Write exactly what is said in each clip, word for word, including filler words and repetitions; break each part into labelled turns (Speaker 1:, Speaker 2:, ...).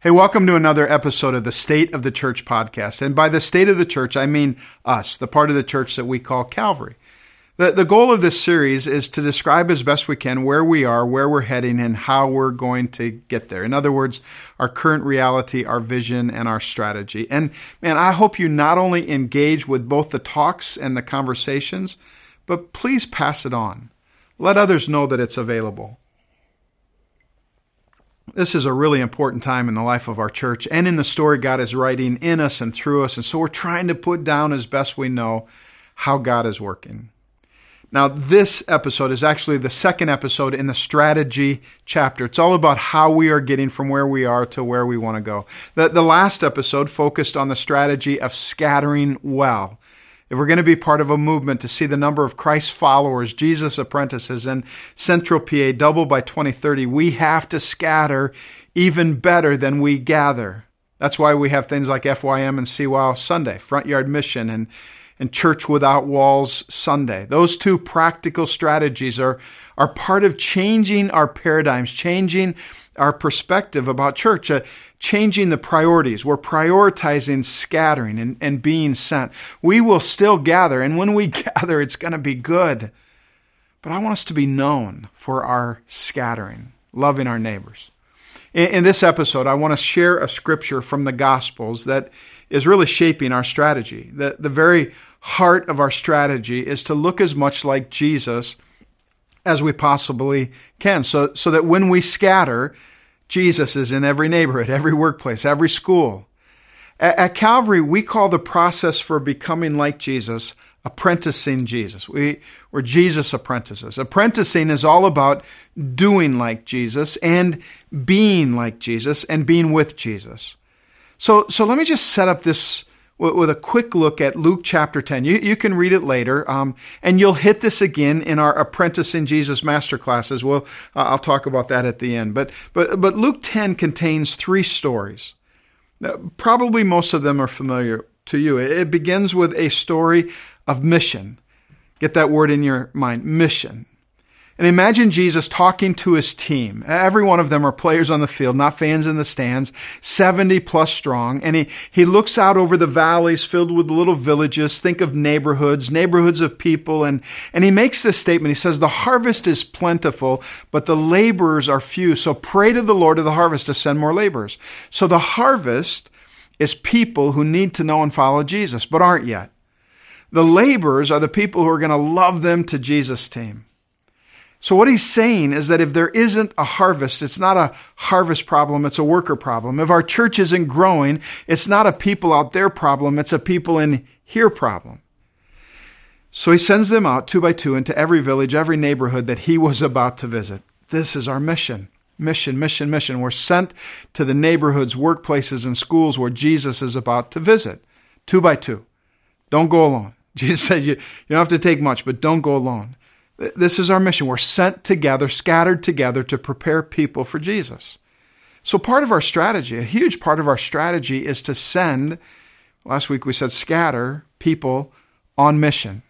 Speaker 1: Hey, welcome to another episode of the State of the Church podcast. And by the state of the church, I mean us, the part of the church that we call Calvary. The, the goal of this series is to describe as best we can where we are, where we're heading, and how we're going to get there. In other words, our current reality, our vision, and our strategy. And man, I hope you not only engage with both the talks and the conversations, but please pass it on. Let others know that it's available. This is a really important time in the life of our church and in the story God is writing in us and through us. And so we're trying to put down as best we know how God is working. Now, this episode is actually the second episode in the strategy chapter. It's all about how we are getting from where we are to where we want to go. The, the last episode focused on the strategy of scattering well. If we're going to be part of a movement to see the number of Christ followers, Jesus apprentices, and Central P A double by twenty thirty, we have to scatter even better than we gather. That's why we have things like F Y M and C W O W Sunday, Front Yard Mission, and, and Church Without Walls Sunday. Those two practical strategies are, are part of changing our paradigms, changing our perspective about church, uh, changing the priorities. We're prioritizing scattering and, and being sent. We will still gather, and when we gather, it's going to be good. But I want us to be known for our scattering, loving our neighbors. In, in this episode, I want to share a scripture from the Gospels that is really shaping our strategy. The, the very heart of our strategy is to look as much like Jesus as we possibly can, so, so that when we scatter, Jesus is in every neighborhood, every workplace, every school. At, at Calvary, we call the process for becoming like Jesus apprenticing Jesus. We, we're Jesus apprentices. Apprenticing is all about doing like Jesus and being like Jesus and being with Jesus. So, so let me just set up this with a quick look at Luke chapter ten. You, you can read it later, um, and you'll hit this again in our Apprenticing Jesus masterclasses. Well, uh, I'll talk about that at the end. But but but Luke ten contains three stories. Uh, probably most of them are familiar to you. It, it begins with a story of mission. Get that word in your mind, mission. And imagine Jesus talking to his team. Every one of them are players on the field, not fans in the stands, seventy plus strong. And he, he looks out over the valleys filled with little villages. Think of neighborhoods, neighborhoods of people. And, and he makes this statement. He says, the harvest is plentiful, but the laborers are few. So pray to the Lord of the harvest to send more laborers. So the harvest is people who need to know and follow Jesus, but aren't yet. The laborers are the people who are going to love them to Jesus' team. So what he's saying is that if there isn't a harvest, it's not a harvest problem, it's a worker problem. If our church isn't growing, it's not a people out there problem, it's a people in here problem. So he sends them out two by two into every village, every neighborhood that he was about to visit. This is our mission. Mission, mission, mission. We're sent to the neighborhoods, workplaces, and schools where Jesus is about to visit. Two by two. Don't go alone. Jesus said you, you don't have to take much, but don't go alone. This is our mission. We're sent together, scattered together to prepare people for Jesus. So part of our strategy, a huge part of our strategy is to send, last week we said scatter, people on mission.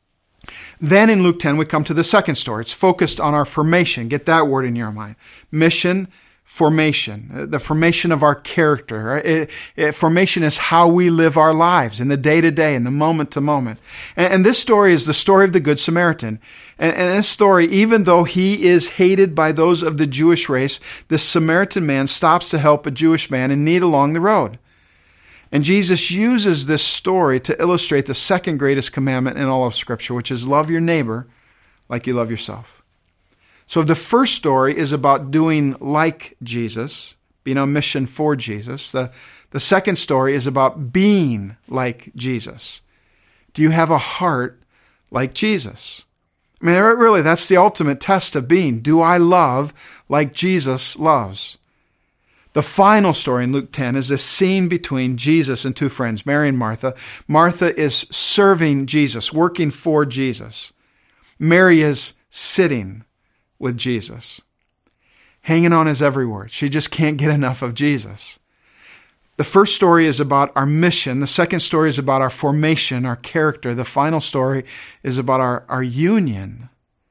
Speaker 1: Then in Luke ten, we come to the second story. It's focused on our formation. Get that word in your mind. Mission, formation, the formation of our character. Right? It, it, formation is how we live our lives in the day-to-day, in the moment-to-moment. And, and this story is the story of the Good Samaritan. And, and this story, even though he is hated by those of the Jewish race, this Samaritan man stops to help a Jewish man in need along the road. And Jesus uses this story to illustrate the second greatest commandment in all of Scripture, which is love your neighbor like you love yourself. So if the first story is about doing like Jesus, being on mission for Jesus, the, the second story is about being like Jesus. Do you have a heart like Jesus? I mean, really, that's the ultimate test of being. Do I love like Jesus loves? The final story in Luke ten is a scene between Jesus and two friends, Mary and Martha. Martha is serving Jesus, working for Jesus. Mary is sitting with Jesus, hanging on his every word. She just can't get enough of Jesus. The first story is about our mission. The second story is about our formation, our character. The final story is about our, our union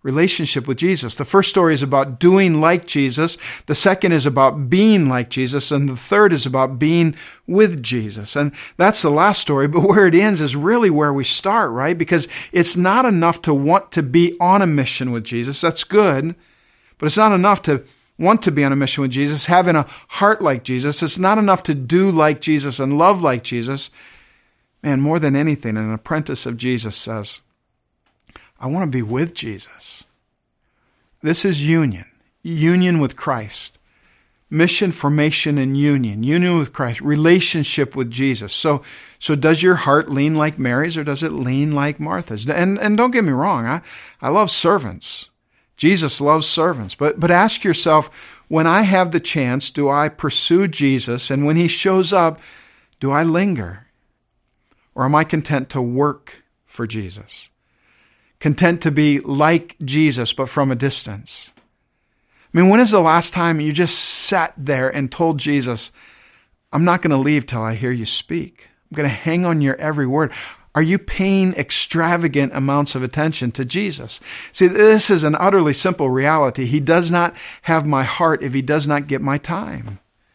Speaker 1: relationship with Jesus. The first story is about doing like Jesus. The second is about being like Jesus. And the third is about being with Jesus. And that's the last story. But where it ends is really where we start, right? Because it's not enough to want to be on a mission with Jesus. That's good. But it's not enough to want to be on a mission with Jesus, having a heart like Jesus. It's not enough to do like Jesus and love like Jesus. Man, more than anything, an apprentice of Jesus says, I want to be with Jesus. This is union. Union with Christ. Mission, formation, and union. Union with Christ. Relationship with Jesus. So, so does your heart lean like Mary's or does it lean like Martha's? And, and don't get me wrong, I, I love servants. Jesus loves servants. But, but ask yourself, when I have the chance, do I pursue Jesus? And when he shows up, do I linger? Or am I content to work for Jesus? Content to be like Jesus, but from a distance. I mean, when is the last time you just sat there and told Jesus, I'm not going to leave till I hear you speak. I'm going to hang on your every word. Are you paying extravagant amounts of attention to Jesus? See, this is an utterly simple reality. He does not have my heart if he does not get my time.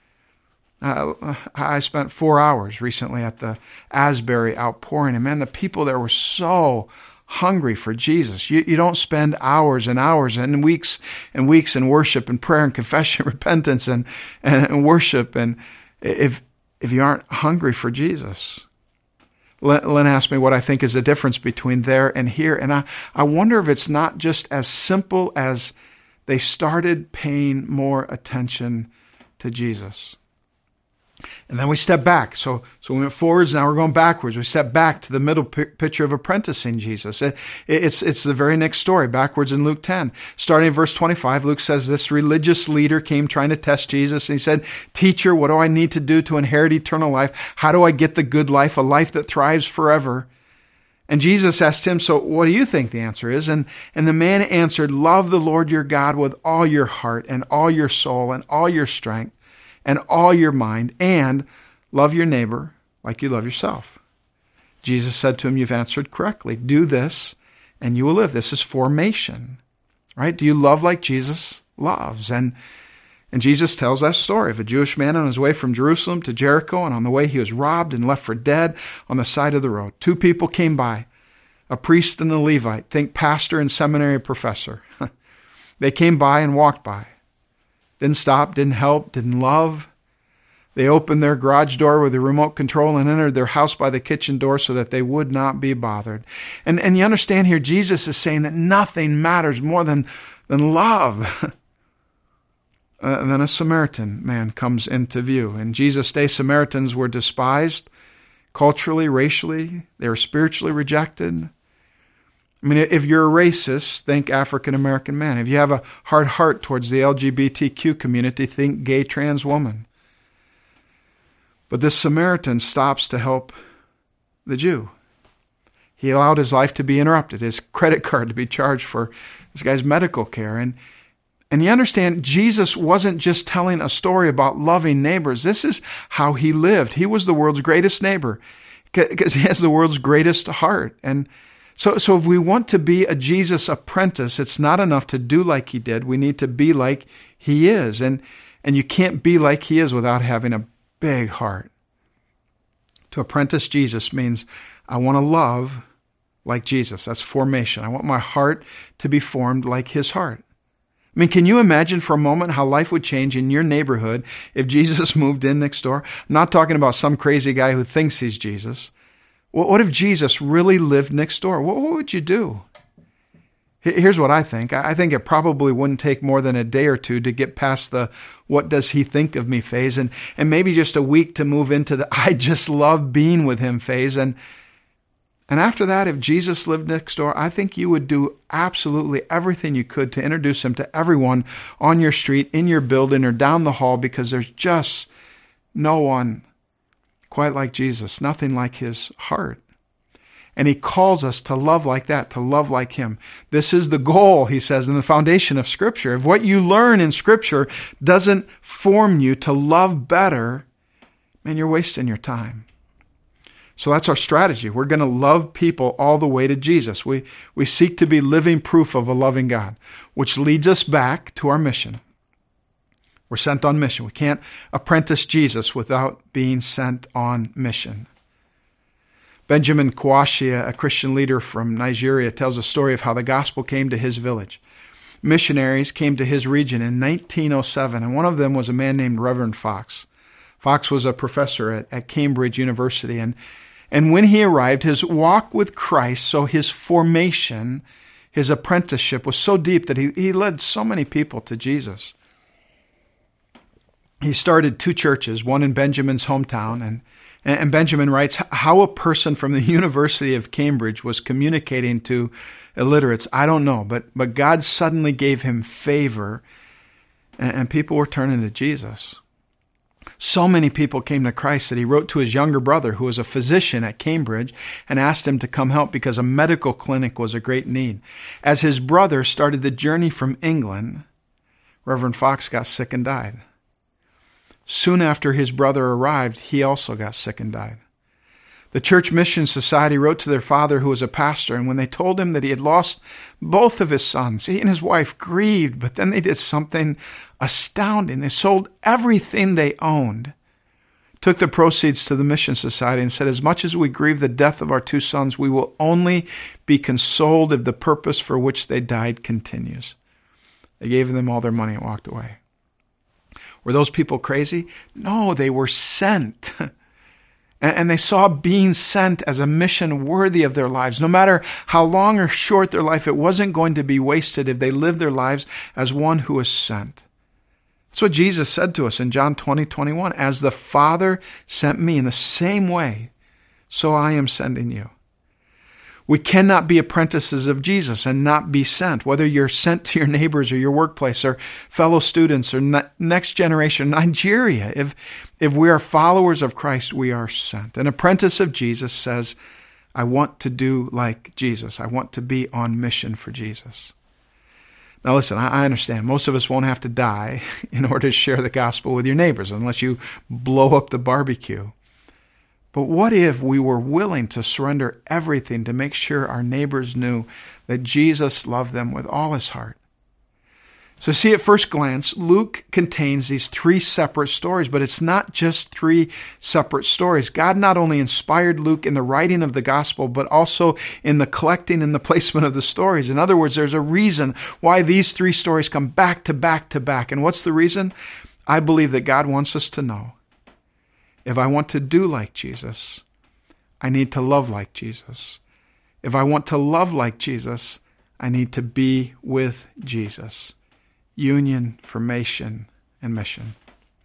Speaker 1: Uh, I spent four hours recently at the Asbury outpouring, and man, the people there were so hungry for Jesus. You, you don't spend hours and hours and weeks and weeks in worship and prayer and confession, repentance and, and, and worship, and if if you aren't hungry for Jesus. Lynn asked me what I think is the difference between there and here, and I, I wonder if it's not just as simple as they started paying more attention to Jesus. And then we step back. So, so we went forwards, now we're going backwards. We step back to the middle p- picture of apprenticing Jesus. It, it's, it's the very next story, backwards in Luke ten. Starting in verse twenty-five, Luke says, this religious leader came trying to test Jesus, and he said, Teacher, what do I need to do to inherit eternal life? How do I get the good life, a life that thrives forever? And Jesus asked him, so what do you think the answer is? And, and the man answered, love the Lord your God with all your heart and all your soul and all your strength and all your mind, and love your neighbor like you love yourself. Jesus said to him, you've answered correctly. Do this, and you will live. This is formation, right? Do you love like Jesus loves? And, and Jesus tells that story of a Jewish man on his way from Jerusalem to Jericho, and on the way he was robbed and left for dead on the side of the road. Two people came by, a priest and a Levite. Think pastor and seminary professor. They came by and walked by. Didn't stop, didn't help, didn't love. They opened their garage door with a remote control and entered their house by the kitchen door so that they would not be bothered. And, and you understand here, Jesus is saying that nothing matters more than, than love. uh, and then a Samaritan man comes into view. In Jesus' day, Samaritans were despised culturally, racially. They were spiritually rejected. I mean, if you're a racist, think African-American man. If you have a hard heart towards the L G B T Q community, think gay trans woman. But this Samaritan stops to help the Jew. He allowed his life to be interrupted, his credit card to be charged for this guy's medical care. And, and you understand, Jesus wasn't just telling a story about loving neighbors. This is how he lived. He was the world's greatest neighbor because he has the world's greatest heart. And So, so if we want to be a Jesus apprentice, it's not enough to do like he did. We need to be like he is. And, and you can't be like he is without having a big heart. To apprentice Jesus means I want to love like Jesus. That's formation. I want my heart to be formed like his heart. I mean, can you imagine for a moment how life would change in your neighborhood if Jesus moved in next door? I'm not talking about some crazy guy who thinks he's Jesus. What if Jesus really lived next door? What would you do? Here's what I think. I think it probably wouldn't take more than a day or two to get past the what does he think of me phase, and, and maybe just a week to move into the I just love being with him phase. And, and after that, if Jesus lived next door, I think you would do absolutely everything you could to introduce him to everyone on your street, in your building, or down the hall, because there's just no one quite like Jesus, nothing like his heart. And he calls us to love like that, to love like him. This is the goal, he says, in the foundation of Scripture. If what you learn in Scripture doesn't form you to love better, man, you're wasting your time. So that's our strategy. We're going to love people all the way to Jesus. We, we seek to be living proof of a loving God, which leads us back to our mission. We're sent on mission. We can't apprentice Jesus without being sent on mission. Benjamin Kwashi, a Christian leader from Nigeria, tells a story of how the gospel came to his village. Missionaries came to his region in nineteen oh seven, and one of them was a man named Reverend Fox. Fox was a professor at, at Cambridge University, and, and when he arrived, his walk with Christ, so his formation, his apprenticeship, was so deep that he, he led so many people to Jesus. He started two churches, one in Benjamin's hometown, and And Benjamin writes how a person from the University of Cambridge was communicating to illiterates. I don't know, but, but God suddenly gave him favor, and, and people were turning to Jesus. So many people came to Christ that he wrote to his younger brother, who was a physician at Cambridge, and asked him to come help because a medical clinic was a great need. As his brother started the journey from England, Reverend Fox got sick and died. Soon after his brother arrived, he also got sick and died. The Church Mission Society wrote to their father, who was a pastor, and when they told him that he had lost both of his sons, he and his wife grieved, but then they did something astounding. They sold everything they owned, took the proceeds to the Mission Society, and said, as much as we grieve the death of our two sons, we will only be consoled if the purpose for which they died continues. They gave them all their money and walked away. Were those people crazy? No, they were sent. And they saw being sent as a mission worthy of their lives. No matter how long or short their life, it wasn't going to be wasted if they lived their lives as one who was sent. That's what Jesus said to us in John twenty, twenty-one. As the Father sent me in the same way, so I am sending you. We cannot be apprentices of Jesus and not be sent, whether you're sent to your neighbors or your workplace or fellow students or ne- next generation, Nigeria. If, if we are followers of Christ, we are sent. An apprentice of Jesus says, I want to do like Jesus. I want to be on mission for Jesus. Now listen, I, I understand most of us won't have to die in order to share the gospel with your neighbors unless you blow up the barbecue. But what if we were willing to surrender everything to make sure our neighbors knew that Jesus loved them with all his heart? So see, at first glance, Luke contains these three separate stories, but it's not just three separate stories. God not only inspired Luke in the writing of the gospel, but also in the collecting and the placement of the stories. In other words, there's a reason why these three stories come back to back to back. And what's the reason? I believe that God wants us to know, if I want to do like Jesus, I need to love like Jesus. If I want to love like Jesus, I need to be with Jesus. Union, formation, and mission.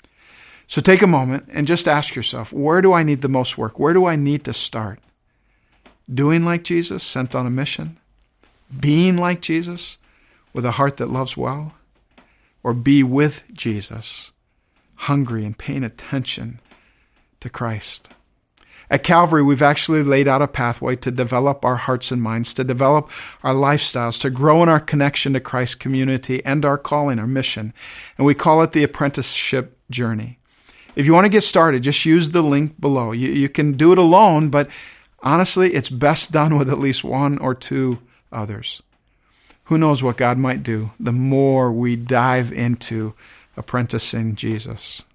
Speaker 1: So take a moment and just ask yourself, where do I need the most work? Where do I need to start? Doing like Jesus, sent on a mission? Being like Jesus, with a heart that loves well? Or be with Jesus, hungry and paying attention to Christ? At Calvary, we've actually laid out a pathway to develop our hearts and minds, to develop our lifestyles, to grow in our connection to Christ's community and our calling, our mission. And we call it the apprenticeship journey. If you want to get started, just use the link below. You, you can do it alone, but honestly, it's best done with at least one or two others. Who knows what God might do the more we dive into apprenticing Jesus.